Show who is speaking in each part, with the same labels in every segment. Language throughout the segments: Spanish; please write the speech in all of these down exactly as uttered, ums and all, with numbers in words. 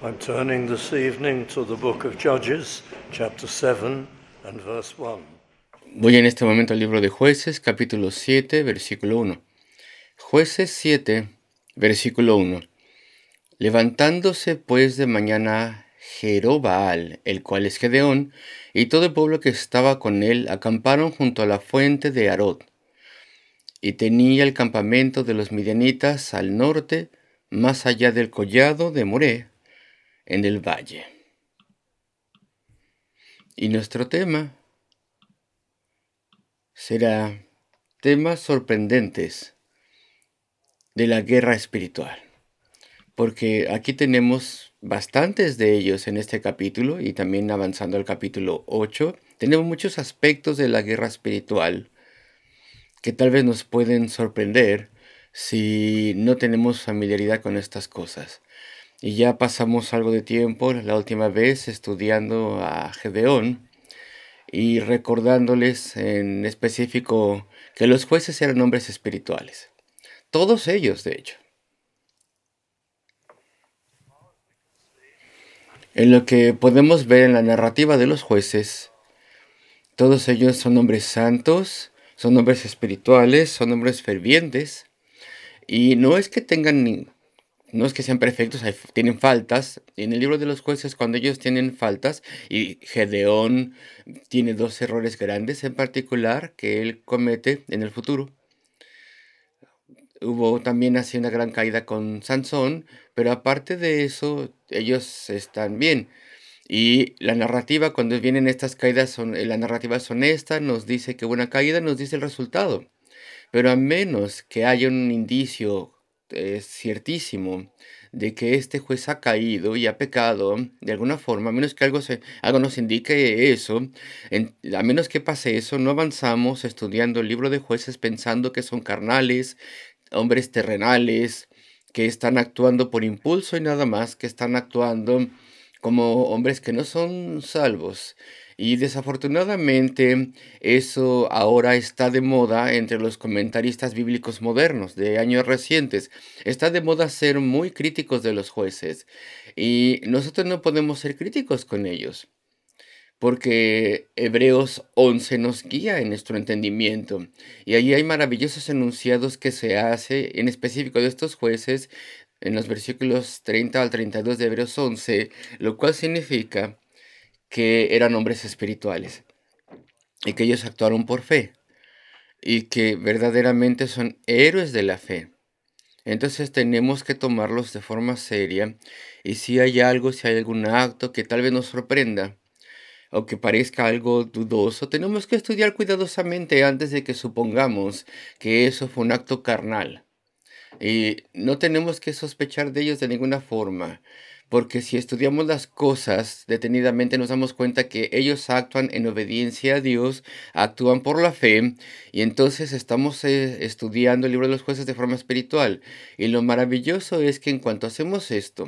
Speaker 1: I'm turning this evening to the book of Judges, chapter seven and verse one.
Speaker 2: Voy en este momento al libro de Jueces, capítulo siete, versículo uno. Jueces siete, versículo uno. Levantándose pues de mañana Jerobaal, el cual es Gedeón, y todo el pueblo que estaba con él, acamparon junto a la fuente de Arod. Y tenía el campamento de los midianitas al norte, más allá del collado de Moré, en el valle. Y nuestro tema será temas sorprendentes de la guerra espiritual, porque aquí tenemos bastantes de ellos en este capítulo y también avanzando al capítulo ocho, tenemos muchos aspectos de la guerra espiritual que tal vez nos pueden sorprender si no tenemos familiaridad con estas cosas. Y ya pasamos algo de tiempo la última vez estudiando a Gedeón y recordándoles en específico que los jueces eran hombres espirituales. Todos ellos, de hecho. En lo que podemos ver en la narrativa de los jueces, todos ellos son hombres santos, son hombres espirituales, son hombres fervientes, y no es que tengan, ni- no es que sean perfectos, hay- tienen faltas. En el libro de los jueces, cuando ellos tienen faltas, y Gedeón tiene dos errores grandes en particular que él comete en el futuro. Hubo también así una gran caída con Sansón, pero aparte de eso, ellos están bien. Y la narrativa, cuando vienen estas caídas, son, eh, la narrativa es honesta, nos dice que hubo una caída, nos dice el resultado. Pero a menos que haya un indicio eh, ciertísimo de que este juez ha caído y ha pecado de alguna forma, a menos que algo, se, algo nos indique eso, en- a menos que pase eso, no avanzamos estudiando el libro de jueces pensando que son carnales, hombres terrenales, que están actuando por impulso y nada más, que están actuando como hombres que no son salvos. Y desafortunadamente eso ahora está de moda entre los comentaristas bíblicos modernos de años recientes. Está de moda ser muy críticos de los jueces y nosotros no podemos ser críticos con ellos, porque Hebreos once nos guía en nuestro entendimiento y allí hay maravillosos enunciados que se hace en específico de estos jueces en los versículos treinta al treinta y dos de Hebreos once, lo cual significa que eran hombres espirituales y que ellos actuaron por fe y que verdaderamente son héroes de la fe. Entonces tenemos que tomarlos de forma seria y si hay algo, si hay algún acto que tal vez nos sorprenda, o que parezca algo dudoso, tenemos que estudiar cuidadosamente antes de que supongamos que eso fue un acto carnal. Y no tenemos que sospechar de ellos de ninguna forma, porque si estudiamos las cosas detenidamente nos damos cuenta que ellos actúan en obediencia a Dios, actúan por la fe, y entonces estamos eh, estudiando el libro de los jueces de forma espiritual. Y lo maravilloso es que en cuanto hacemos esto,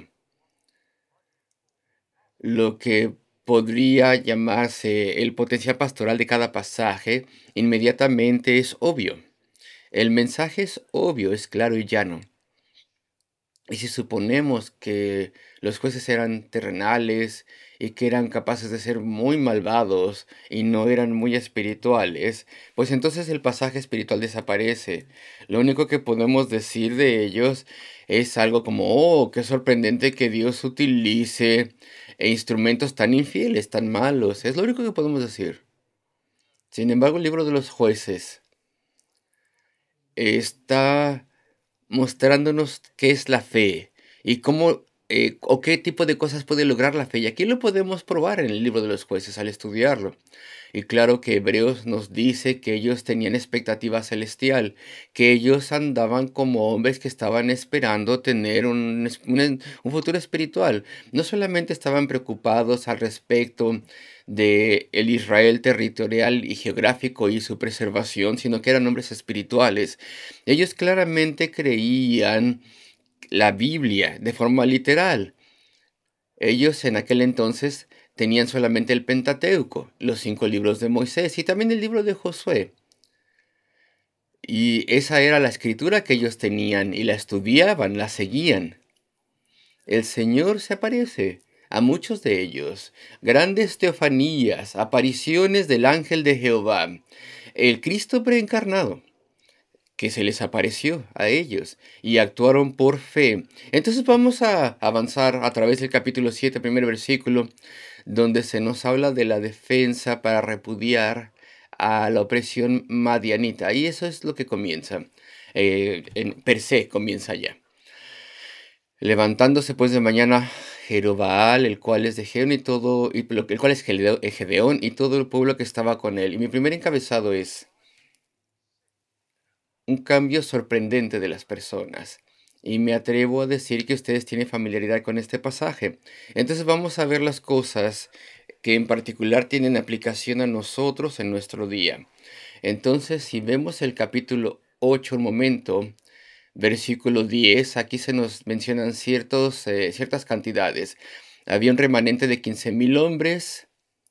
Speaker 2: lo que podría llamarse el potencial pastoral de cada pasaje, inmediatamente es obvio. El mensaje es obvio, es claro y llano. Y si suponemos que los jueces eran terrenales y que eran capaces de ser muy malvados y no eran muy espirituales, pues entonces el pasaje espiritual desaparece. Lo único que podemos decir de ellos es algo como, oh, qué sorprendente que Dios utilice instrumentos tan infieles, tan malos. Es lo único que podemos decir. Sin embargo, el libro de los jueces está mostrándonos qué es la fe y cómo eh, o qué tipo de cosas puede lograr la fe. Y aquí lo podemos probar en el libro de los jueces al estudiarlo. Y claro que Hebreos nos dice que ellos tenían expectativa celestial, que ellos andaban como hombres que estaban esperando tener un, es- un, un futuro espiritual. No solamente estaban preocupados al respecto de el Israel territorial y geográfico y su preservación, sino que eran hombres espirituales. Ellos claramente creían la Biblia de forma literal. Ellos en aquel entonces tenían solamente el Pentateuco, los cinco libros de Moisés y también el libro de Josué. Y esa era la escritura que ellos tenían y la estudiaban, la seguían. El Señor se aparece a muchos de ellos. Grandes teofanías, apariciones del ángel de Jehová. El Cristo preencarnado, que se les apareció a ellos y actuaron por fe. Entonces vamos a avanzar a través del capítulo siete, primer versículo, donde se nos habla de la defensa para repudiar a la opresión madianita. Y eso es lo que comienza, eh, en per se comienza ya. Levantándose pues de mañana Jerobaal, el cual es de Gedeón y todo, y lo- el cual es Gedeo- eh, Gedeón y todo el pueblo que estaba con él. Y mi primer encabezado es un cambio sorprendente de las personas. Y me atrevo a decir que ustedes tienen familiaridad con este pasaje. Entonces vamos a ver las cosas que en particular tienen aplicación a nosotros en nuestro día. Entonces, si vemos el capítulo ocho un momento, versículo diez, aquí se nos mencionan ciertos, eh, ciertas cantidades. Había un remanente de quince mil hombres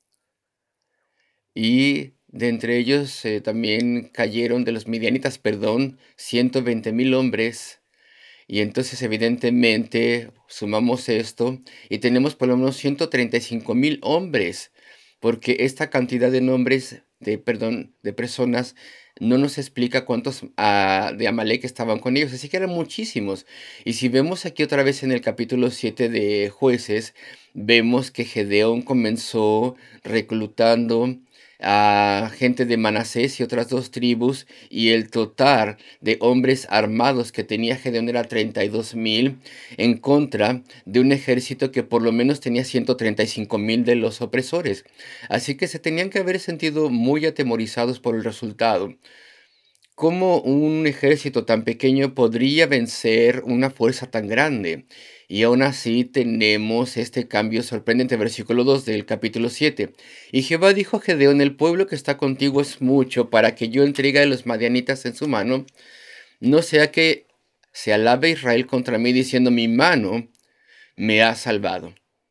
Speaker 2: y de entre ellos eh, también cayeron de los midianitas, perdón, ciento veinte mil hombres. Y entonces evidentemente sumamos esto y tenemos por lo menos ciento treinta y cinco mil hombres, porque esta cantidad de nombres, de, perdón, de personas, no nos explica cuántos ah, de Amalek estaban con ellos, así que eran muchísimos. Y si vemos aquí otra vez en el capítulo siete de Jueces, vemos que Gedeón comenzó reclutando a gente de Manasés y otras dos tribus, y el total de hombres armados que tenía Gedeón era treinta y dos mil en contra de un ejército que por lo menos tenía ciento treinta y cinco mil de los opresores. Así que se tenían que haber sentido muy atemorizados por el resultado. ¿Cómo un ejército tan pequeño podría vencer una fuerza tan grande? Y aún así tenemos este cambio sorprendente, versículo dos del capítulo siete. Y Jehová dijo a Gedeón: el pueblo que está contigo es mucho para que yo entregue a los madianitas en su mano, no sea que se alabe Israel contra mí diciendo: mi mano me ha salvado.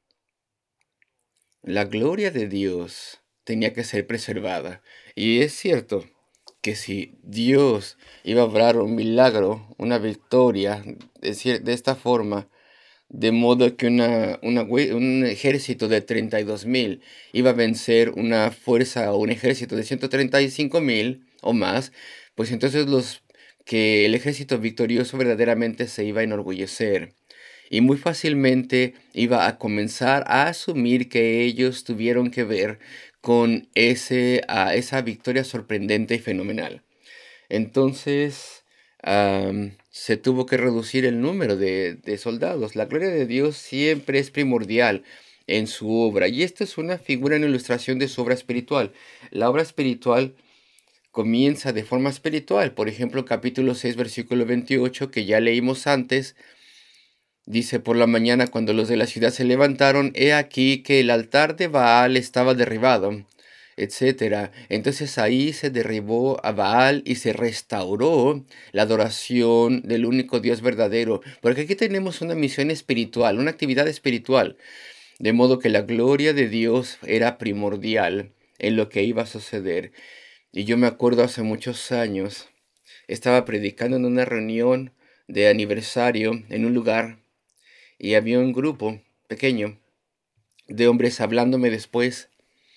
Speaker 2: La gloria de Dios tenía que ser preservada. Y es cierto que si Dios iba a obrar un milagro, una victoria, de, cier- de esta forma, de modo que una, una hue- un ejército de treinta y dos mil iba a vencer una fuerza o un ejército de ciento treinta y cinco mil o más, pues entonces los que el ejército victorioso verdaderamente se iba a enorgullecer y muy fácilmente iba a comenzar a asumir que ellos tuvieron que ver con ese, a esa victoria sorprendente y fenomenal. Entonces, am, se tuvo que reducir el número de, de soldados. La gloria de Dios siempre es primordial en su obra. Y esta es una figura, una ilustración de su obra espiritual. La obra espiritual comienza de forma espiritual. Por ejemplo, capítulo seis, versículo veintiocho, que ya leímos antes. Dice: por la mañana, cuando los de la ciudad se levantaron, he aquí que el altar de Baal estaba derribado, etcétera. Entonces ahí se derribó a Baal y se restauró la adoración del único Dios verdadero. Porque aquí tenemos una misión espiritual, una actividad espiritual. De modo que la gloria de Dios era primordial en lo que iba a suceder. Y yo me acuerdo hace muchos años, estaba predicando en una reunión de aniversario en un lugar y había un grupo pequeño de hombres hablándome después.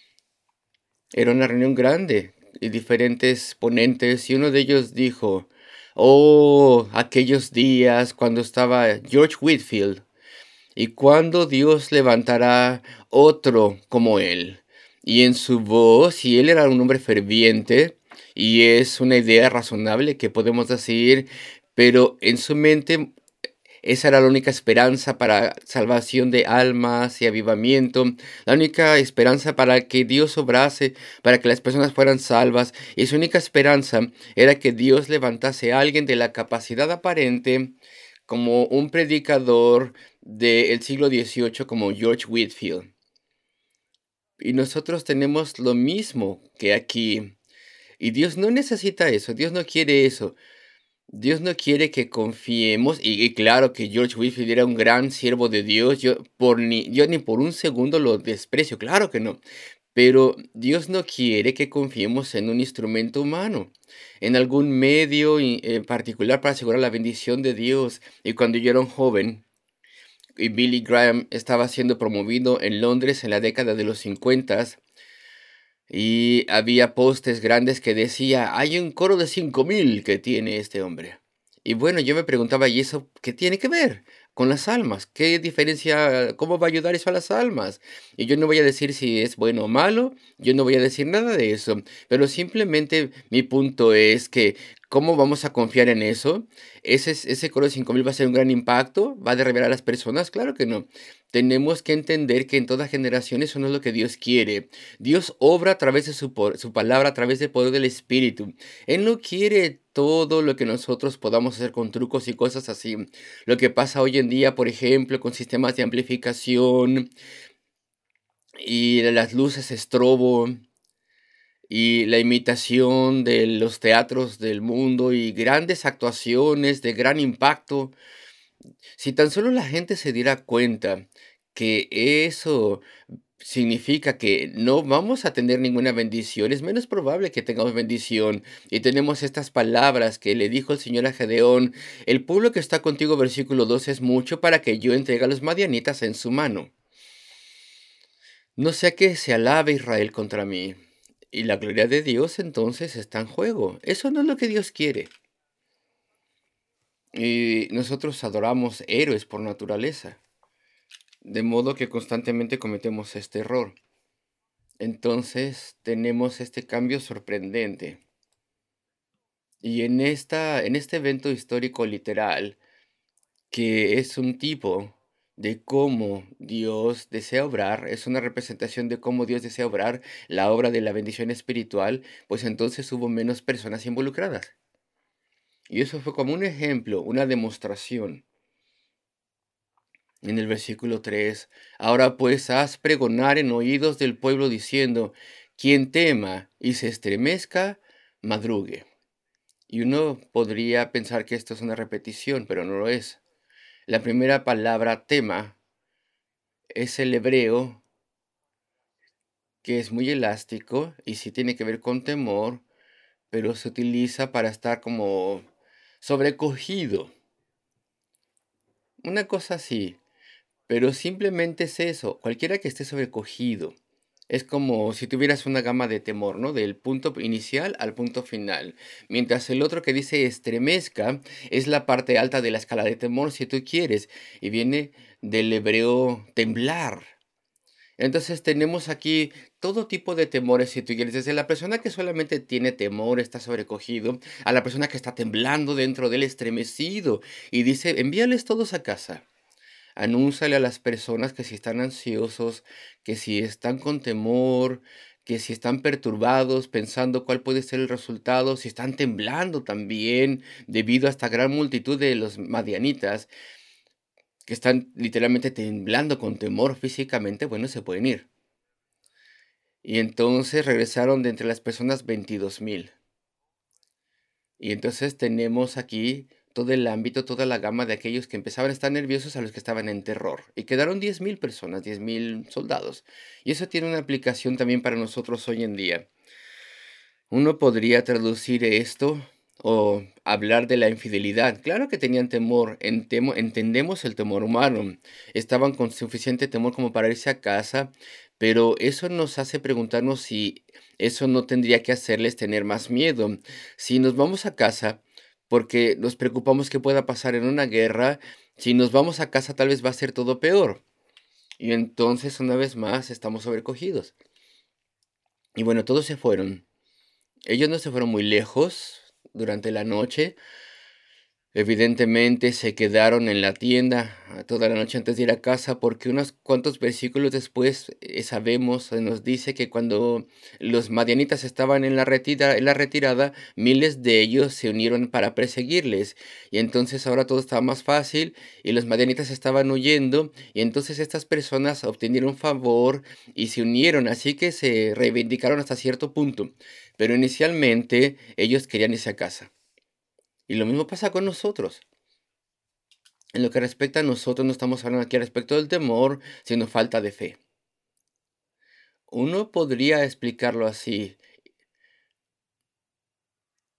Speaker 2: Era una reunión grande y diferentes ponentes y uno de ellos dijo: oh, aquellos días cuando estaba George Whitfield, y cuando Dios levantará otro como él. Y en su voz, y él era un hombre ferviente, y es una idea razonable que podemos decir, pero en su mente esa era la única esperanza para salvación de almas y avivamiento, la única esperanza para que Dios obrase, para que las personas fueran salvas, y su única esperanza era que Dios levantase a alguien de la capacidad aparente como un predicador del siglo dieciocho como George Whitfield. Y nosotros tenemos lo mismo que aquí. Y Dios no necesita eso, Dios no quiere eso. Dios no quiere que confiemos, y, y claro que George Whitfield era un gran siervo de Dios, yo, por ni, yo ni por un segundo lo desprecio, claro que no, pero Dios no quiere que confiemos en un instrumento humano, en algún medio y- en particular para asegurar la bendición de Dios. Y cuando yo era un joven, y Billy Graham estaba siendo promovido en Londres en la década de los cincuenta y había postes grandes que decía, hay un coro de cinco mil que tiene este hombre. Y bueno, yo me preguntaba, ¿y eso qué tiene que ver con las almas? ¿Qué diferencia, cómo va a ayudar eso a las almas? Y yo no voy a decir si es bueno o malo, yo no voy a decir nada de eso, pero simplemente mi punto es que, ¿cómo vamos a confiar en eso? ¿Ese, es- ese coro de cinco mil va a ser un gran impacto? ¿Va a derribar a las personas? Claro que no. Tenemos que entender que en toda generación eso no es lo que Dios quiere. Dios obra a través de su, por- su palabra, a través del poder del Espíritu. Él no quiere todo lo que nosotros podamos hacer con trucos y cosas así. Lo que pasa hoy en día, por ejemplo, con sistemas de amplificación y las luces estrobo y la imitación de los teatros del mundo y grandes actuaciones de gran impacto. Si tan solo la gente se diera cuenta que eso significa que no vamos a tener ninguna bendición, es menos probable que tengamos bendición. Y tenemos estas palabras que le dijo el Señor a Gedeón, el pueblo que está contigo, versículo doce, es mucho para que yo entregue a los madianitas en su mano. No sea que se alabe Israel contra mí. Y la gloria de Dios entonces está en juego. Eso no es lo que Dios quiere. Y nosotros adoramos héroes por naturaleza. De modo que constantemente cometemos este error. Entonces tenemos este cambio sorprendente. Y en esta, en este evento histórico literal, que es un tipo de cómo Dios desea obrar, es una representación de cómo Dios desea obrar la obra de la bendición espiritual, pues entonces hubo menos personas involucradas. Y eso fue como un ejemplo, una demostración. En el versículo tres, ahora pues haz pregonar en oídos del pueblo diciendo, quien tema y se estremezca, madrugue. Y uno podría pensar que esto es una repetición, pero no lo es. La primera palabra tema es el hebreo, que es muy elástico y sí tiene que ver con temor, pero se utiliza para estar como sobrecogido. Una cosa así. Pero simplemente es eso, cualquiera que esté sobrecogido. Es como si tuvieras una gama de temor, ¿no? Del punto inicial al punto final. Mientras el otro que dice estremezca es la parte alta de la escala de temor, si tú quieres, y viene del hebreo temblar. Entonces tenemos aquí todo tipo de temores, si tú quieres, desde la persona que solamente tiene temor, está sobrecogido, a la persona que está temblando dentro del estremecido, y dice, envíales todos a casa. Anúnciale a las personas que si están ansiosos, que si están con temor, que si están perturbados pensando cuál puede ser el resultado, si están temblando también debido a esta gran multitud de los madianitas que están literalmente temblando con temor físicamente, bueno, se pueden ir. Y entonces regresaron de entre las personas veintidós mil. Y entonces tenemos aquí todo el ámbito, toda la gama de aquellos que empezaban a estar nerviosos a los que estaban en terror. Y quedaron diez mil personas, diez mil soldados. Y eso tiene una aplicación también para nosotros hoy en día. Uno podría traducir esto o hablar de la infidelidad. Claro que tenían temor, entemo- entendemos el temor humano. Estaban con suficiente temor como para irse a casa, pero eso nos hace preguntarnos si eso no tendría que hacerles tener más miedo. Si nos vamos a casa porque nos preocupamos que pueda pasar en una guerra, si nos vamos a casa tal vez va a ser todo peor. Y entonces una vez más estamos sobrecogidos. Y bueno, todos se fueron. Ellos no se fueron muy lejos durante la noche. Evidentemente se quedaron en la tienda ah, toda la noche antes de ir a casa porque unos cuantos versículos después eh, sabemos, se nos dice que cuando los madianitas estaban en la retira- en la retirada, miles de ellos se unieron para perseguirles. Y entonces ahora todo estaba más fácil y los madianitas estaban huyendo y entonces estas personas obtenieron favor y se unieron, así que se reivindicaron hasta cierto punto. Pero inicialmente ellos querían irse a casa. Y lo mismo pasa con nosotros. En lo que respecta a nosotros, no estamos hablando aquí respecto del temor, sino falta de fe. Uno podría explicarlo así.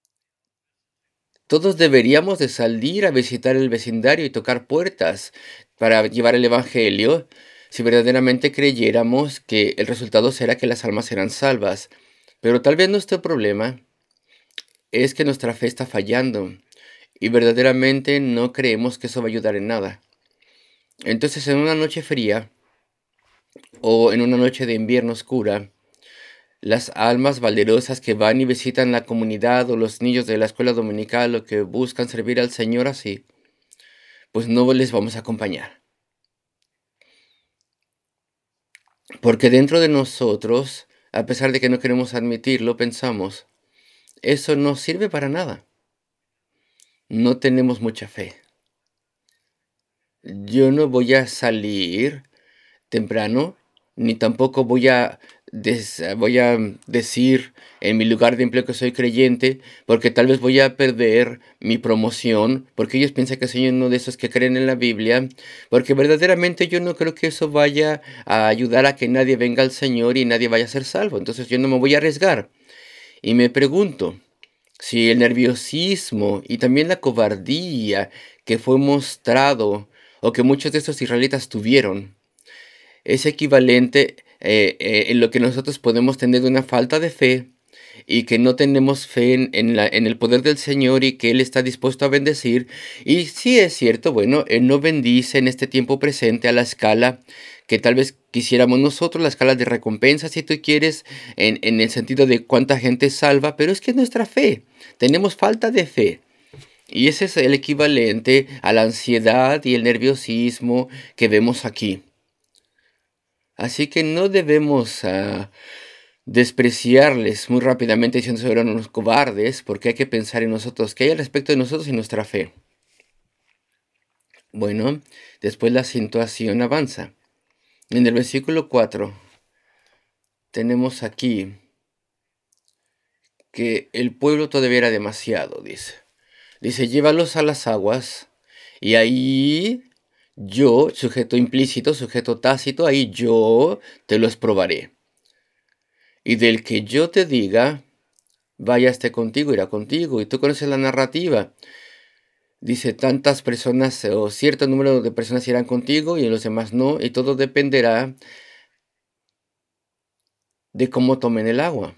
Speaker 2: Todos deberíamos de salir a visitar el vecindario y tocar puertas. para llevar el Evangelio si verdaderamente creyéramos que el resultado será que las almas serán salvas. Pero tal vez nuestro problema es que nuestra fe está fallando y verdaderamente no creemos que eso va a ayudar en nada. Entonces, en una noche fría o en una noche de invierno oscura, las almas valerosas que van y visitan la comunidad o los niños de la escuela dominical o que buscan servir al Señor así, pues no les vamos a acompañar. Porque dentro de nosotros, a pesar de que no queremos admitirlo, pensamos, eso no sirve para nada. No tenemos mucha fe. Yo no voy a salir temprano, ni tampoco voy a, des- voy a decir en mi lugar de empleo que soy creyente, porque tal vez voy a perder mi promoción, porque ellos piensan que soy uno de esos que creen en la Biblia, porque verdaderamente yo no creo que eso vaya a ayudar a que nadie venga al Señor y nadie vaya a ser salvo. Entonces yo no me voy a arriesgar. Y me pregunto, si el nerviosismo y también la cobardía que fue mostrado o que muchos de estos israelitas tuvieron, es equivalente eh, eh, en lo que nosotros podemos tener de una falta de fe y que no tenemos fe en, en la, en el poder del Señor y que Él está dispuesto a bendecir. Y sí es cierto, bueno, Él no bendice en este tiempo presente a la escala que tal vez quisiéramos nosotros, la escala de recompensa, si tú quieres, en, en el sentido de cuánta gente salva, pero es que es nuestra fe, tenemos falta de fe. Y ese es el equivalente a la ansiedad y el nerviosismo que vemos aquí. Así que no debemos ah, despreciarles muy rápidamente diciendo que eran unos cobardes, porque hay que pensar en nosotros, qué hay al respecto de nosotros y nuestra fe. Bueno, después la situación avanza. En el versículo cuatro tenemos aquí que el pueblo todavía era demasiado, dice. Dice, llévalos a las aguas y ahí yo, sujeto implícito, sujeto tácito, ahí yo te los probaré. Y del que yo te diga, vaya esté contigo, irá contigo. Y tú conoces la narrativa. Dice, tantas personas o cierto número de personas irán contigo y los demás no. Y todo dependerá de cómo tomen el agua.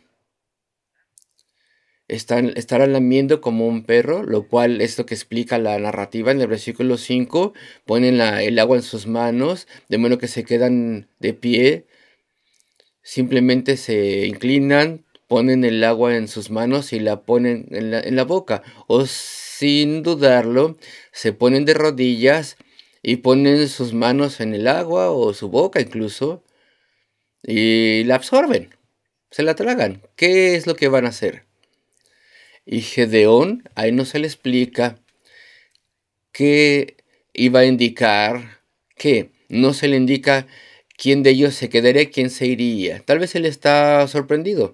Speaker 2: Están, estarán lamiendo como un perro, lo cual es lo que explica la narrativa en el versículo cinco. Ponen la, el agua en sus manos, de modo que se quedan de pie. Simplemente se inclinan, ponen el agua en sus manos y la ponen en la, en la boca. O sin dudarlo, se ponen de rodillas y ponen sus manos en el agua o su boca incluso y la absorben, se la tragan. ¿Qué es lo que van a hacer? Y Gedeón, ahí no se le explica qué iba a indicar, qué, no se le indica quién de ellos se quedaría, quién se iría. Tal vez él está sorprendido.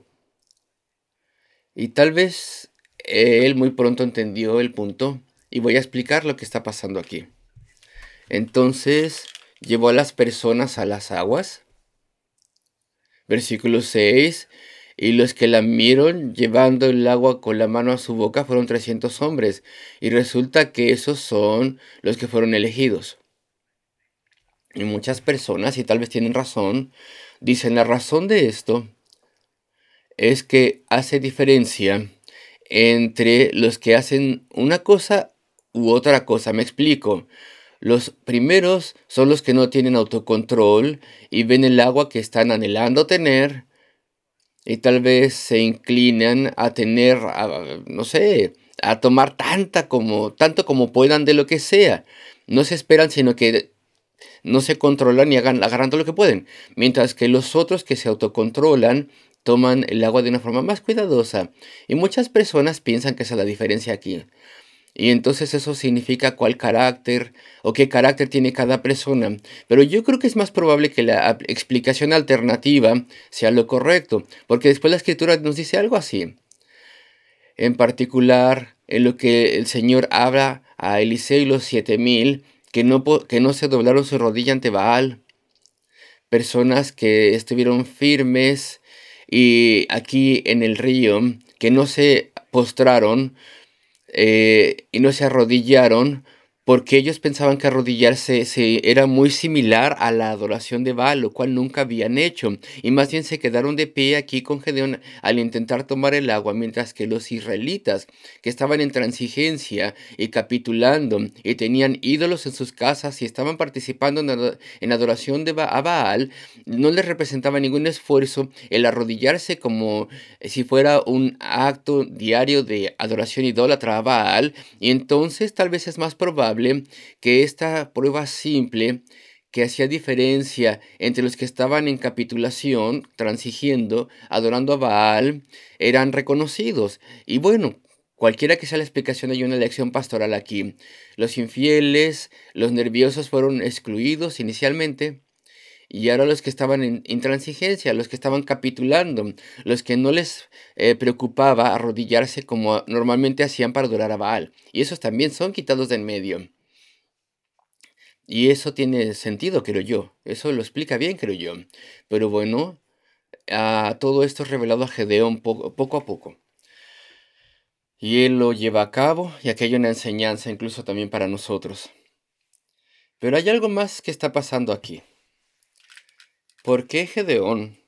Speaker 2: Y tal vez él muy pronto entendió el punto. Y voy a explicar lo que está pasando aquí. Entonces llevó a las personas a las aguas. Versículo seis. Y los que la miraron llevando el agua con la mano a su boca fueron trescientos hombres. Y resulta que esos son los que fueron elegidos. Y muchas personas, y tal vez tienen razón, dicen la razón de esto es que hace diferencia entre los que hacen una cosa u otra cosa. Me explico. Los primeros son los que no tienen autocontrol y ven el agua que están anhelando tener y tal vez se inclinan a tener, a, no sé, a tomar tanta como, tanto como puedan de lo que sea. No se esperan, sino que no se controlan y hagan, agarran todo lo que pueden. Mientras que los otros que se autocontrolan toman el agua de una forma más cuidadosa. Y muchas personas piensan que esa es la diferencia aquí. Y entonces eso significa cuál carácter o qué carácter tiene cada persona. Pero yo creo que es más probable que la explicación alternativa sea lo correcto. Porque después la escritura nos dice algo así. En particular, en lo que el Señor habla a Eliseo y los siete mil, que no, que no se doblaron su rodilla ante Baal. Personas que estuvieron firmes y aquí en el río, que no se postraron eh, y no se arrodillaron porque ellos pensaban que arrodillarse se, era muy similar a la adoración de Baal, lo cual nunca habían hecho, y más bien se quedaron de pie aquí con Gedeón al intentar tomar el agua, mientras que los israelitas, que estaban en transigencia y capitulando, y tenían ídolos en sus casas y estaban participando en, ado- en adoración de ba a Baal, no les representaba ningún esfuerzo el arrodillarse como si fuera un acto diario de adoración idólatra a Baal, y entonces tal vez es más probable que esta prueba simple que hacía diferencia entre los que estaban en capitulación, transigiendo, adorando a Baal, eran reconocidos. Y bueno, cualquiera que sea la explicación, hay una lección pastoral aquí. Los infieles, los nerviosos fueron excluidos inicialmente. Y ahora los que estaban en intransigencia, los que estaban capitulando, los que no les eh, preocupaba arrodillarse como normalmente hacían para adorar a Baal. Y esos también son quitados de en medio. Y eso tiene sentido, creo yo. Eso lo explica bien, creo yo. Pero bueno, ah, todo esto es revelado a Gedeón poco, poco a poco. Y él lo lleva a cabo, y aquello es una enseñanza incluso también para nosotros. Pero hay algo más que está pasando aquí. ¿Por qué Gedeón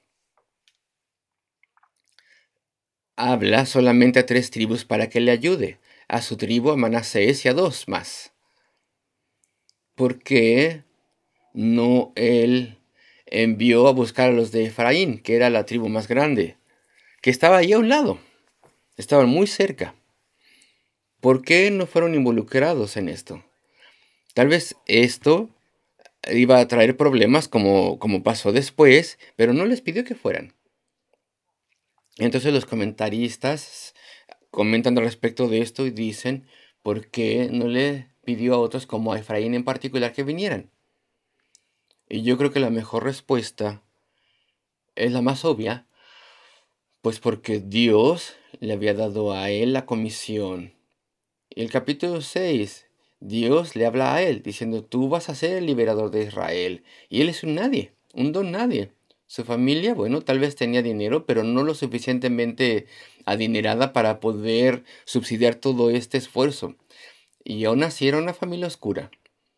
Speaker 2: habla solamente a tres tribus para que le ayude? A su tribu, a Manasés y a dos más. ¿Por qué no él envió a buscar a los de Efraín, que era la tribu más grande, que estaba ahí a un lado? Estaban muy cerca. ¿Por qué no fueron involucrados en esto? Tal vez esto iba a traer problemas como, como pasó después, pero no les pidió que fueran. Entonces los comentaristas comentan al respecto de esto y dicen, ¿por qué no le pidió a otros como a Efraín en particular que vinieran? Y yo creo que la mejor respuesta es la más obvia, pues porque Dios le había dado a él la comisión. Y el capítulo seis, Dios le habla a él diciendo, tú vas a ser el liberador de Israel. Y él es un nadie, un don nadie. Su familia, bueno, tal vez tenía dinero, pero no lo suficientemente adinerada para poder subsidiar todo este esfuerzo. Y aún así era una familia oscura.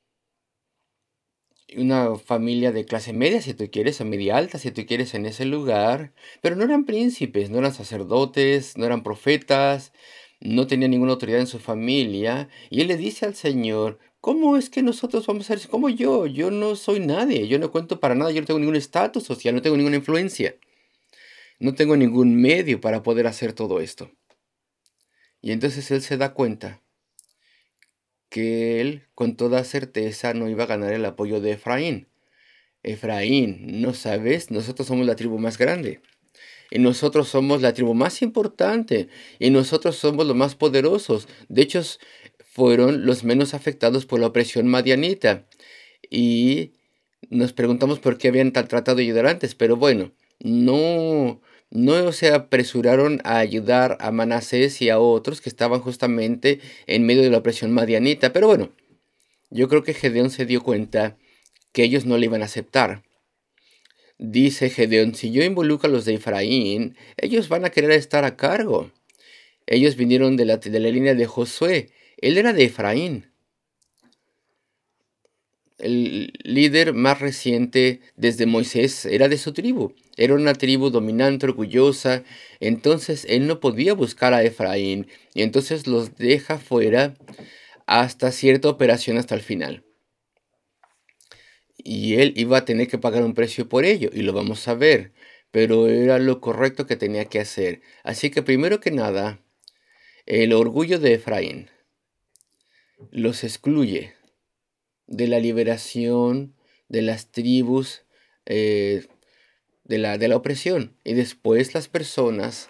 Speaker 2: Una familia de clase media, si tú quieres, o media alta, si tú quieres, en ese lugar. Pero no eran príncipes, no eran sacerdotes, no eran profetas, no tenían ninguna autoridad en su familia. Y él le dice al Señor, ¿cómo es que nosotros vamos a ser como yo? Yo no soy nadie, yo no cuento para nada, yo no tengo ningún estatus social, no tengo ninguna influencia. No tengo ningún medio para poder hacer todo esto. Y entonces él se da cuenta que él, con toda certeza, no iba a ganar el apoyo de Efraín. Efraín, ¿no sabes? Nosotros somos la tribu más grande. Y nosotros somos la tribu más importante. Y nosotros somos los más poderosos. De hecho, fueron los menos afectados por la opresión madianita. Y nos preguntamos por qué habían tal tratado de ayudar antes. Pero bueno, no, no se apresuraron a ayudar a Manasés y a otros que estaban justamente en medio de la opresión madianita. Pero bueno, yo creo que Gedeón se dio cuenta que ellos no le iban a aceptar. Dice Gedeón, si yo involucro a los de Efraín, ellos van a querer estar a cargo. Ellos vinieron de la, de la línea de Josué. Él era de Efraín. El líder más reciente desde Moisés era de su tribu. Era una tribu dominante, orgullosa. Entonces él no podía buscar a Efraín. Y entonces los deja fuera hasta cierta operación hasta el final. Y él iba a tener que pagar un precio por ello, y lo vamos a ver, pero era lo correcto que tenía que hacer. Así que primero que nada, el orgullo de Efraín los excluye de la liberación de las tribus, eh, de la, de la opresión. Y después las personas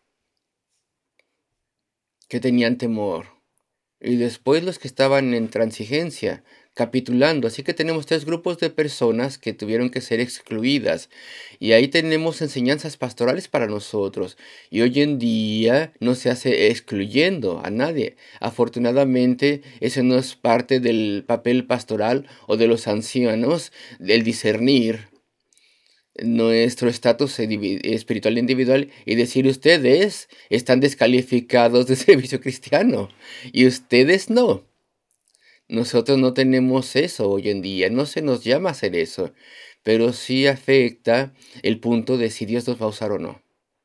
Speaker 2: que tenían temor. Y después los que estaban en transigencia, capitulando. Así que tenemos tres grupos de personas que tuvieron que ser excluidas. Y ahí tenemos enseñanzas pastorales para nosotros. Y hoy en día no se hace excluyendo a nadie. Afortunadamente, eso no es parte del papel pastoral o de los ancianos, del discernir nuestro estatus espiritual individual y decir, ustedes están descalificados de servicio cristiano y ustedes no. Nosotros no tenemos eso hoy en día, no se nos llama a hacer eso, pero sí afecta el punto de si Dios nos va a usar o no.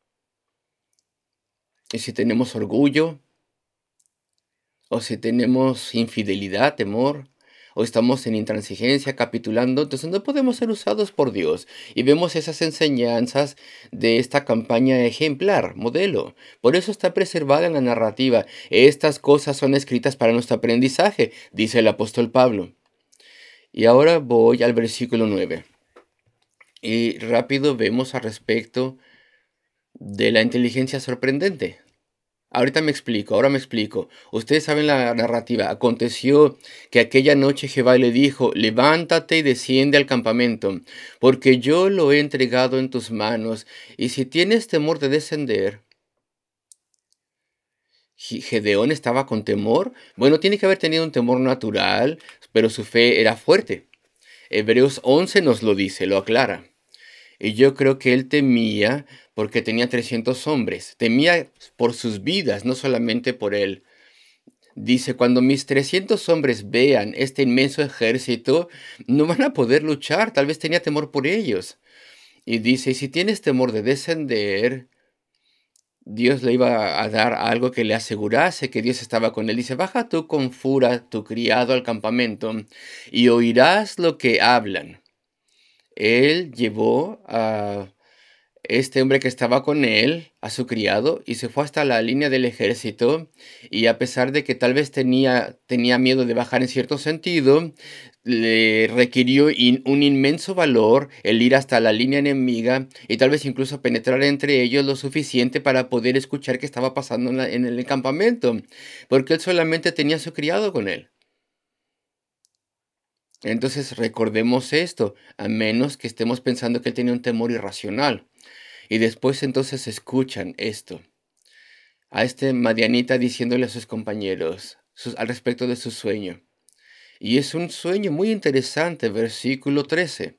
Speaker 2: Y si tenemos orgullo, o si tenemos infidelidad, temor, o estamos en intransigencia, capitulando, entonces no podemos ser usados por Dios. Y vemos esas enseñanzas de esta campaña ejemplar, modelo. Por eso está preservada en la narrativa. Estas cosas son escritas para nuestro aprendizaje, dice el apóstol Pablo. Y ahora voy al versículo nueve. Y rápido vemos al respecto de la inteligencia sorprendente. Ahorita me explico, ahora me explico. Ustedes saben la narrativa. Aconteció que aquella noche Jehová le dijo, levántate y desciende al campamento, porque yo lo he entregado en tus manos, y si tienes temor de descender. Gedeón estaba con temor. Bueno, tiene que haber tenido un temor natural, pero su fe era fuerte. Hebreos once nos lo dice, lo aclara. Y yo creo que él temía porque tenía trescientos hombres. Temía por sus vidas, no solamente por él. Dice, cuando mis trescientos hombres vean este inmenso ejército, no van a poder luchar. Tal vez tenía temor por ellos. Y dice, si tienes temor de descender, Dios le iba a dar algo que le asegurase que Dios estaba con él. Dice, baja tú con fura tu criado al campamento y oirás lo que hablan. Él llevó a este hombre que estaba con él, a su criado, y se fue hasta la línea del ejército, y a pesar de que tal vez tenía, tenía miedo de bajar en cierto sentido, le requirió in, un inmenso valor el ir hasta la línea enemiga y tal vez incluso penetrar entre ellos lo suficiente para poder escuchar qué estaba pasando en, la, en el campamento, porque él solamente tenía a su criado con él. Entonces recordemos esto, a menos que estemos pensando que él tenía un temor irracional. Y después entonces escuchan esto. A este madianita diciéndole a sus compañeros sus, al respecto de su sueño. Y es un sueño muy interesante, versículo trece.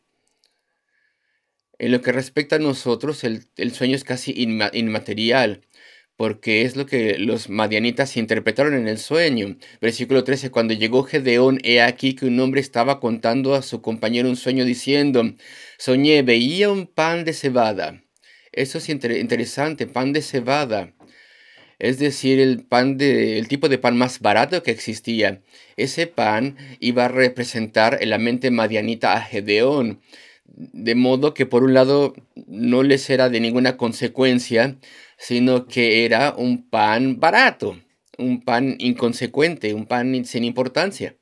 Speaker 2: En lo que respecta a nosotros, el, el sueño es casi inma, inmaterial, porque es lo que los madianitas interpretaron en el sueño. Versículo trece, cuando llegó Gedeón, he aquí que un hombre estaba contando a su compañero un sueño diciendo, soñé, veía un pan de cebada. Eso es inter interesante, pan de cebada. Es decir, el pan de, el tipo de pan más barato que existía. Ese pan iba a representar en la mente madianita a Gedeón. De modo que por un lado no les era de ninguna consecuencia, sino que era un pan barato, un pan inconsecuente, un pan sin importancia.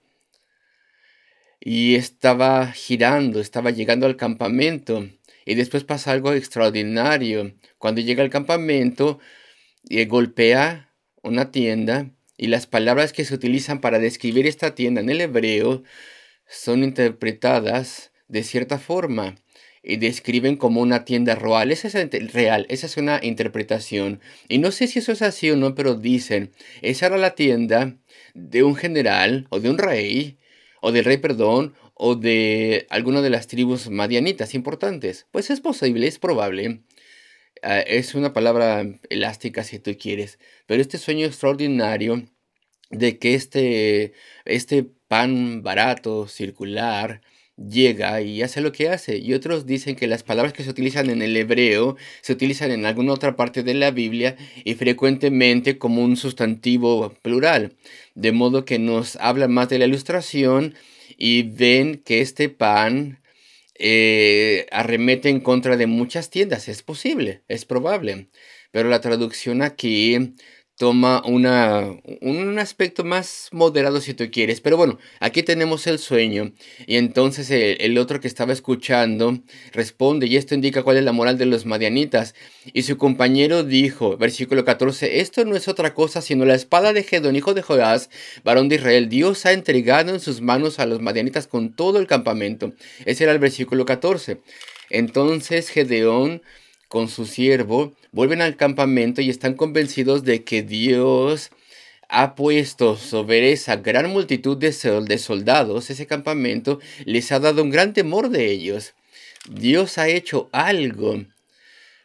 Speaker 2: Y estaba girando, estaba llegando al campamento. Y después pasa algo extraordinario. Cuando llega al campamento, eh, golpea una tienda y las palabras que se utilizan para describir esta tienda en el hebreo son interpretadas de cierta forma y describen como una tienda real. Esa es real, esa es una interpretación. Y no sé si eso es así o no, pero dicen, esa era la tienda de un general o de un rey, o del rey, perdón, o de alguna de las tribus madianitas importantes. Pues es posible, es probable. Uh, es una palabra elástica si tú quieres, pero este sueño extraordinario de que este, este pan barato, circular, llega y hace lo que hace. Y otros dicen que las palabras que se utilizan en el hebreo se utilizan en alguna otra parte de la Biblia y frecuentemente como un sustantivo plural. De modo que nos hablan más de la ilustración y ven que este pan eh, arremete en contra de muchas tiendas. Es posible, es probable. Pero la traducción aquí toma una, un aspecto más moderado si tú quieres. Pero bueno, aquí tenemos el sueño. Y entonces el, el otro que estaba escuchando responde, y esto indica cuál es la moral de los madianitas. Y su compañero dijo, versículo catorce, esto no es otra cosa sino la espada de Gedeón, hijo de Joás, varón de Israel. Dios ha entregado en sus manos a los madianitas con todo el campamento. Ese era el versículo catorce. Entonces Gedeón con su siervo vuelven al campamento y están convencidos de que Dios ha puesto sobre esa gran multitud de, sol, de soldados, ese campamento, les ha dado un gran temor de ellos. Dios ha hecho algo.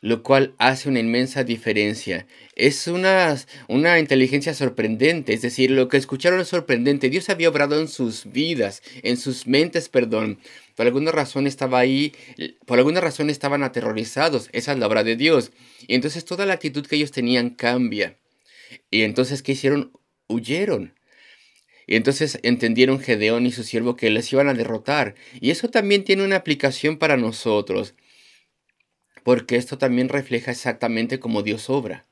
Speaker 2: lo cual hace una inmensa diferencia. Es una, una inteligencia sorprendente, es decir, lo que escucharon es sorprendente. Dios había obrado en sus vidas, en sus mentes, perdón. Por alguna razón estaba ahí, por alguna razón estaban aterrorizados. Esa es la obra de Dios. Y entonces toda la actitud que ellos tenían cambia. Y entonces, ¿qué hicieron? Huyeron. Y entonces entendieron Gedeón y su siervo que les iban a derrotar. Y eso también tiene una aplicación para nosotros, porque esto también refleja exactamente cómo Dios obra.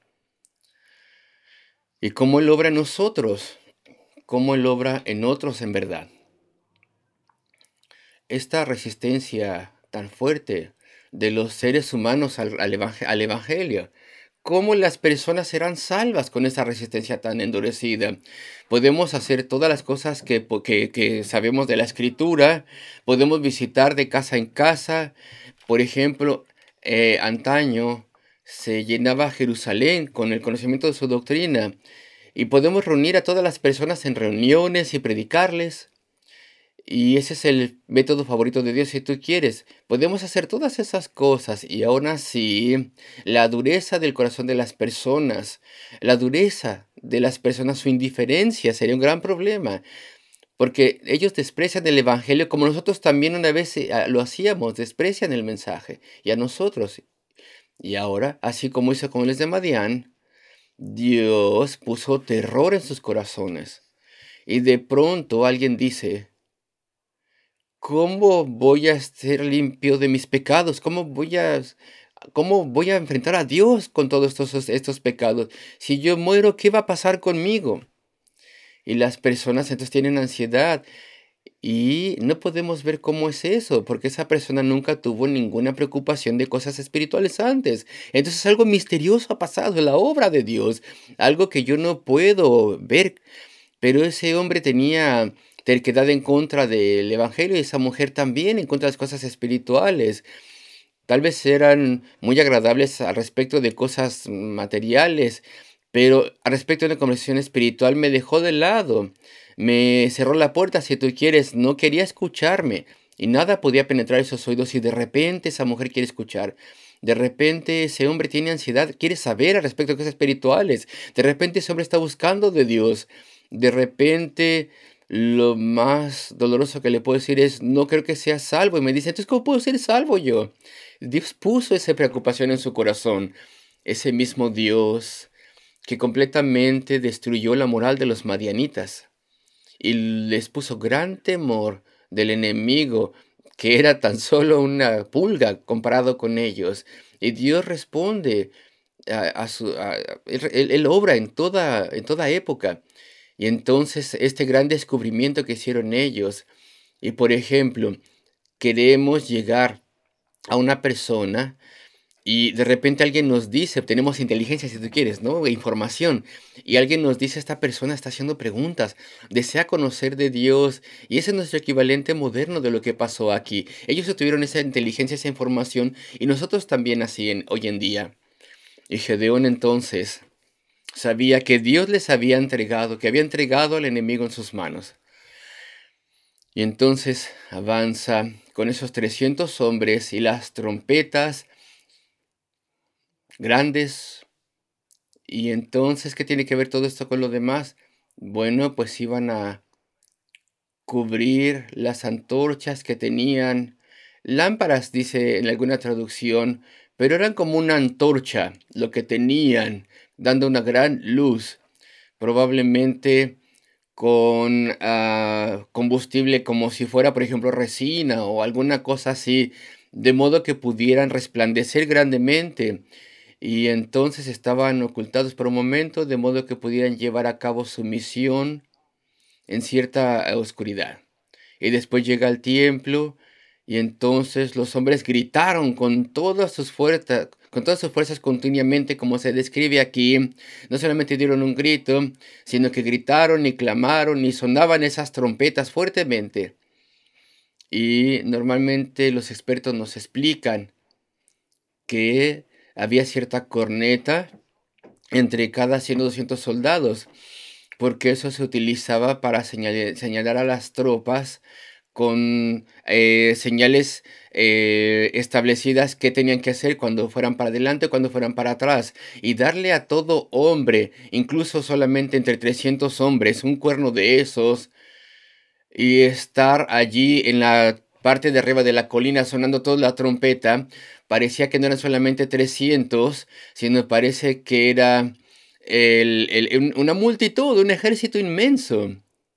Speaker 2: Y cómo Él obra en nosotros, cómo Él obra en otros en verdad. Esta resistencia tan fuerte de los seres humanos al, al evang- al Evangelio, cómo las personas serán salvas con esa resistencia tan endurecida. Podemos hacer todas las cosas que, po- que, que sabemos de la Escritura, podemos visitar de casa en casa. Por ejemplo, eh, antaño se llenaba Jerusalén con el conocimiento de su doctrina y podemos reunir a todas las personas en reuniones y predicarles. Y ese es el método favorito de Dios si tú quieres. Podemos hacer todas esas cosas y aún así la dureza del corazón de las personas, la dureza de las personas, su indiferencia sería un gran problema. Porque ellos desprecian el Evangelio como nosotros también una vez eh, ah, lo hacíamos, desprecian el mensaje y a nosotros. Y ahora, así como hizo con los de Madián, Dios puso terror en sus corazones. Y de pronto alguien dice, ¿cómo voy a ser limpio de mis pecados? ¿Cómo voy a, cómo voy a enfrentar a Dios con todos estos, estos pecados? Si yo muero, ¿qué va a pasar conmigo? Y las personas entonces tienen ansiedad y no podemos ver cómo es eso, porque esa persona nunca tuvo ninguna preocupación de cosas espirituales antes. Entonces algo misterioso ha pasado en la obra de Dios, algo que yo no puedo ver, pero ese hombre tenía terquedad en contra del evangelio y esa mujer también en contra de las cosas espirituales. Tal vez eran muy agradables al respecto de cosas materiales, pero al respecto de una conversación espiritual me dejó de lado. Me cerró la puerta, si tú quieres, no quería escucharme y nada podía penetrar esos oídos y de repente esa mujer quiere escuchar. De repente ese hombre tiene ansiedad, quiere saber al respecto de cosas espirituales. De repente ese hombre está buscando de Dios. De repente lo más doloroso que le puedo decir es, no creo que sea salvo. Y me dice, entonces, ¿cómo puedo ser salvo yo? Dios puso esa preocupación en su corazón. Ese mismo Dios que completamente destruyó la moral de los madianitas y les puso gran temor del enemigo, que era tan solo una pulga comparado con ellos. Y Dios responde a, a su, a- él, él- él obra en toda, en toda época. Y entonces este gran descubrimiento que hicieron ellos, y por ejemplo, queremos llegar a una persona y de repente alguien nos dice, tenemos inteligencia si tú quieres, ¿no? E información. Y alguien nos dice, esta persona está haciendo preguntas, desea conocer de Dios. Y ese es nuestro equivalente moderno de lo que pasó aquí. Ellos obtuvieron esa inteligencia, esa información, y nosotros también así en, hoy en día. Y Gedeón entonces sabía que Dios les había entregado, que había entregado al enemigo en sus manos. Y entonces avanza con esos trescientos hombres y las trompetas grandes. Y entonces, ¿qué tiene que ver todo esto con lo demás? Bueno, pues iban a cubrir las antorchas que tenían lámparas, dice en alguna traducción, pero eran como una antorcha lo que tenían, dando una gran luz, probablemente con ah, combustible como si fuera, por ejemplo, resina o alguna cosa así, de modo que pudieran resplandecer grandemente. Y entonces estaban ocultados por un momento, de modo que pudieran llevar a cabo su misión en cierta eh, oscuridad. Y después llega al templo, y entonces los hombres gritaron con todas sus fuerzas, con todas sus fuerzas continuamente, como se describe aquí. No solamente dieron un grito, sino que gritaron y clamaron y sonaban esas trompetas fuertemente. Y normalmente los expertos nos explican que había cierta corneta entre cada cien o doscientos soldados, porque eso se utilizaba para señale- señalar a las tropas con eh, señales eh, establecidas que tenían que hacer cuando fueran para adelante, cuando fueran para atrás, y darle a todo hombre, incluso solamente entre trescientos hombres, un cuerno de esos, y estar allí en la parte de arriba de la colina sonando toda la trompeta. Parecía que no eran solamente trescientos, sino parece que era el- el- un- una multitud, un ejército inmenso.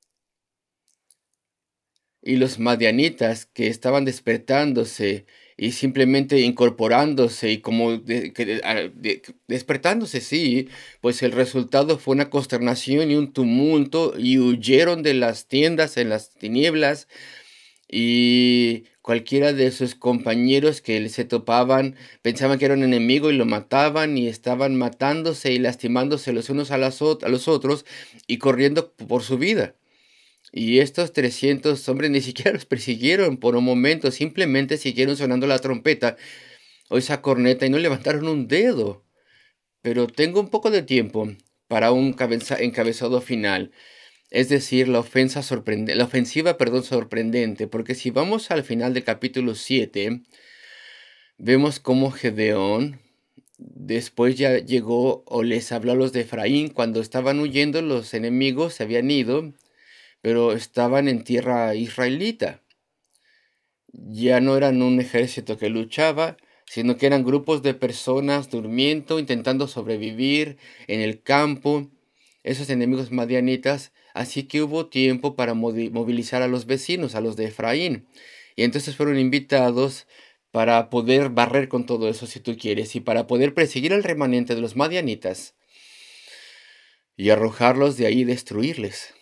Speaker 2: Y los madianitas que estaban despertándose y simplemente incorporándose y como de- que de- ah, de- despertándose, sí, pues el resultado fue una consternación y un tumulto y huyeron de las tiendas en las tinieblas y cualquiera de sus compañeros que se topaban pensaban que era un enemigo y lo mataban y estaban matándose y lastimándose los unos a, las ot- a los otros y corriendo por su vida. Y estos trescientos hombres ni siquiera los persiguieron por un momento, simplemente siguieron sonando la trompeta o esa corneta y no levantaron un dedo. Pero tengo un poco de tiempo para un cabeza- encabezado final, es decir, la ofensa sorprende- la ofensiva, perdón, sorprendente, porque si vamos al final del capítulo siete, vemos cómo Gedeón después ya llegó o les habló a los de Efraín cuando estaban huyendo, los enemigos se habían ido, pero estaban en tierra israelita. Ya no eran un ejército que luchaba, sino que eran grupos de personas durmiendo, intentando sobrevivir en el campo, esos enemigos madianitas. Así que hubo tiempo para modi- movilizar a los vecinos, a los de Efraín. Y entonces fueron invitados para poder barrer con todo eso, si tú quieres, y para poder perseguir al remanente de los madianitas y arrojarlos de ahí y destruirles.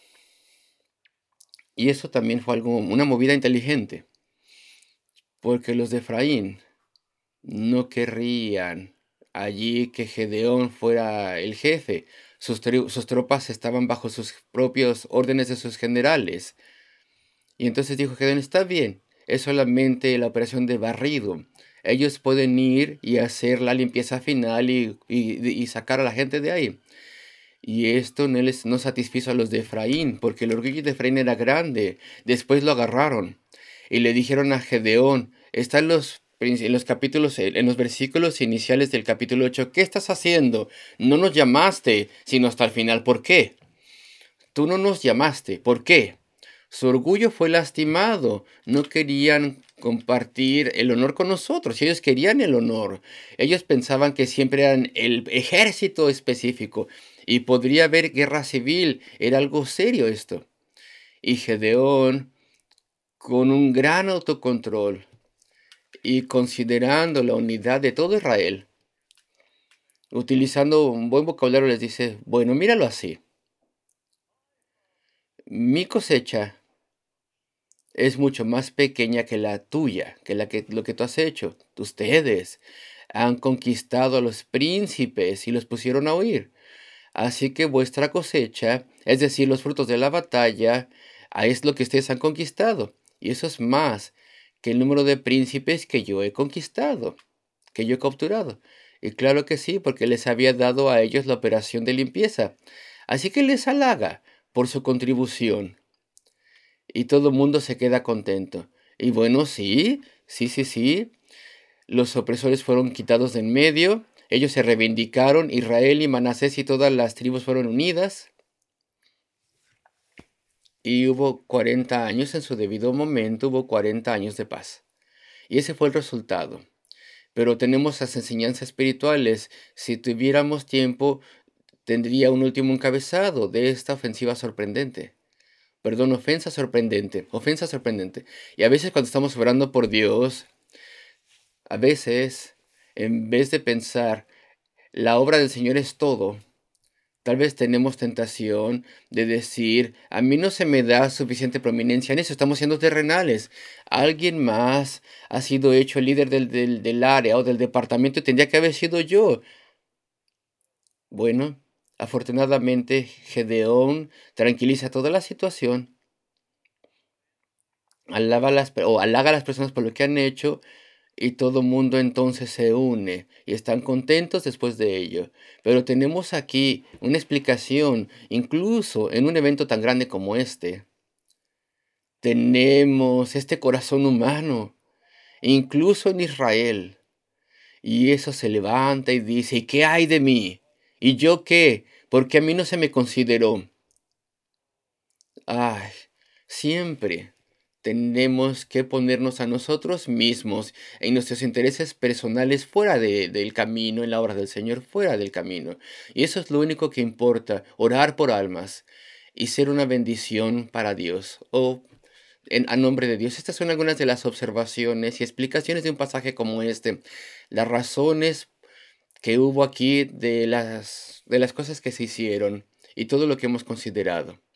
Speaker 2: Y eso también fue algo, una movida inteligente, porque los de Efraín no querrían allí que Gedeón fuera el jefe. Sus, tri- sus tropas estaban bajo sus propios órdenes de sus generales. Y entonces dijo Gedeón, está bien, es solamente la operación de barrido. Ellos pueden ir y hacer la limpieza final y, y- y sacar a la gente de ahí. Y esto no les no satisfizo a los de Efraín, porque el orgullo de Efraín era grande. Después lo agarraron y le dijeron a Gedeón, está en los, prin- en los capítulos, en los versículos iniciales del capítulo ocho, ¿qué estás haciendo? No nos llamaste, sino hasta el final. ¿Por qué? Tú no nos llamaste. ¿Por qué? Su orgullo fue lastimado. No querían compartir el honor con nosotros. Ellos querían el honor. Ellos pensaban que siempre eran el ejército específico y podría haber guerra civil. Era algo serio esto. Y Gedeón, con un gran autocontrol y considerando la unidad de todo Israel, utilizando un buen vocabulario, les dice, bueno, míralo así. Mi cosecha es mucho más pequeña que la tuya, que la que lo que tú has hecho. Ustedes han conquistado a los príncipes y los pusieron a huir. Así que vuestra cosecha, es decir, los frutos de la batalla, ah, es lo que ustedes han conquistado. Y eso es más que el número de príncipes que yo he conquistado, que yo he capturado. Y claro que sí, porque les había dado a ellos la operación de limpieza. Así que les halaga por su contribución y todo el mundo se queda contento. Y bueno, sí, sí, sí, sí, los opresores fueron quitados de en medio, ellos se reivindicaron, Israel y Manasés y todas las tribus fueron unidas, y hubo cuarenta años en su debido momento, hubo cuarenta años de paz. Y ese fue el resultado. Pero tenemos las enseñanzas espirituales. Si tuviéramos tiempo, tendría un último encabezado de esta ofensiva sorprendente. Perdón, ofensa sorprendente, ofensa sorprendente. Y a veces cuando estamos orando por Dios, a veces, en vez de pensar, la obra del Señor es todo, tal vez tenemos tentación de decir, a mí no se me da suficiente prominencia en eso, estamos siendo terrenales. Alguien más ha sido hecho el líder del, del, del área o del departamento y tendría que haber sido yo. Bueno, afortunadamente Gedeón tranquiliza toda la situación, alaba a las, o halaga a las personas por lo que han hecho. Y todo mundo entonces se une y están contentos después de ello. Pero tenemos aquí una explicación, incluso en un evento tan grande como este, tenemos este corazón humano, incluso en Israel. Y eso se levanta y dice, ¿y qué hay de mí? ¿Y yo qué? Porque a mí no se me consideró. Ay, siempre tenemos que ponernos a nosotros mismos en nuestros intereses personales fuera de- del camino, en la obra del Señor, fuera del camino. Y eso es lo único que importa, orar por almas y ser una bendición para Dios o en, a nombre de Dios. Estas son algunas de las observaciones y explicaciones de un pasaje como este. Las razones que hubo aquí de las, de las cosas que se hicieron y todo lo que hemos considerado.